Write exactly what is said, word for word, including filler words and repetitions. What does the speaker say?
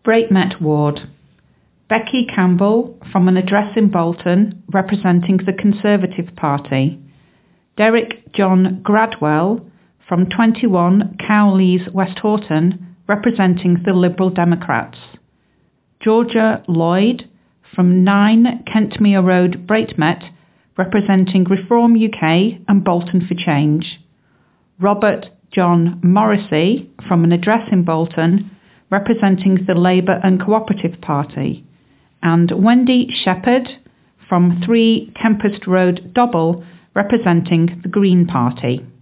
Braitmet Ward. Becky Campbell from an address in Bolton representing the Conservative Party. Derek John Gradwell from twenty-one Cowleys, West Horton representing the Liberal Democrats. Georgia Lloyd from nine Kentmere Road, Braitmet representing Reform U K and Bolton for Change. Robert John Morrissey from an address in Bolton representing the Labour and Cooperative Party, and Wendy Shepherd from three Tempest Road, Dobble representing the Green Party.